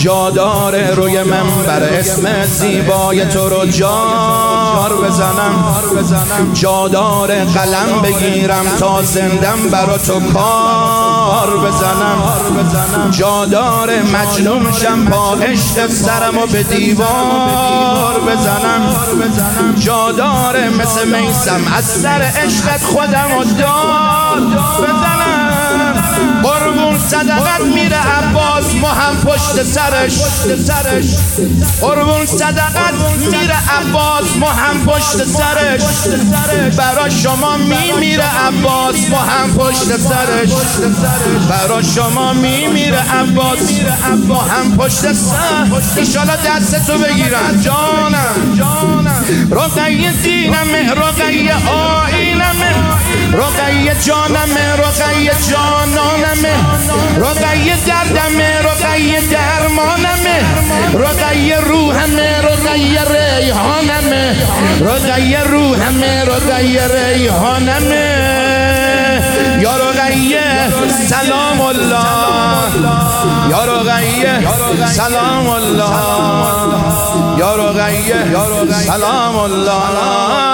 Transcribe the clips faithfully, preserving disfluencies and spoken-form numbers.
جا داره روی منبر اسم زیبای تو رو جار بزنم، جا داره قلم بگیرم تا زندم برا تو کار بزنم، جا داره مجنون شم پا عشق سرمو به دیوار بزنم، جا داره مثل میسم از سر عشقت خودمو دار بزنم. قربون صدقت میره عباس ما هم پشت سرش، قربون صدقت میره عباس ما هم پشت سرش، برا شما میمیره عباس ما هم پشت سرش، برا شما میمیره عباس ما هم پشت سر. ایشالا دست تو بگیرم جانم، رقیه دینمه، رقیه آینمه، رقیه جانمه، رقیه جانانمه، رقیه دردمه، رقیه درمانمه، رقیه روحمه، رقیه ریحانمه، رقیه روحمه، رقیه ریحانمه. یا رقیه سلام الله، یا رقیه سلام الله، یا رقیه سلام الله.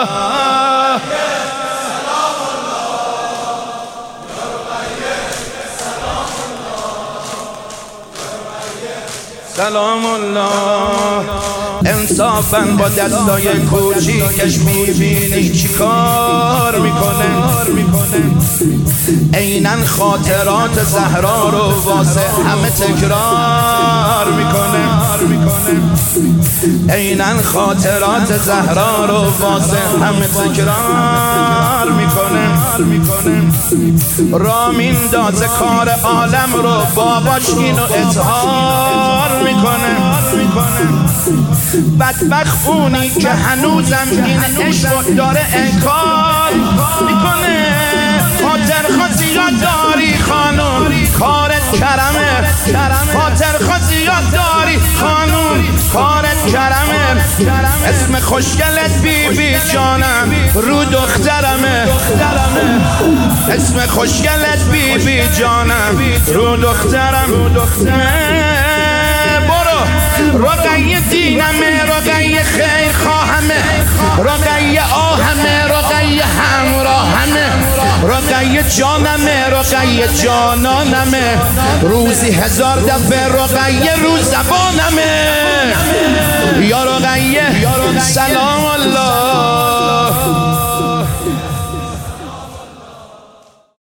سلام الله. انصافاً با دستای کوچیکش میبینی چی کار میکنه، عیناً خاطرات زهرا رو واسه همه تکرار میکنه، عیناً خاطرات زهرا رو واسه همه تکرار میکنه. را میندازه کار عالم رو باباش اینو اظهار میکنه. بدبخت اونی که هنوزم این عشق داره انکار میکنه. خاطر خاصی یاد داری خانم کارت کرمه، خاطر خاصی یاد داری خانم کارت کرمه. اسم خوشگلت بی بی جانم رو دخترمه، اسم خوشگلت بی بی جانم رو دخترم. برو رقیه دینمه، رقیه خیر خواهمه، رقیه آهمه، رقیه همراهمه، رقیه جانمه، رقیه جانانمه، روزی هزار دفعه رقیه رو زبانمه. یا رقیه سلام الله،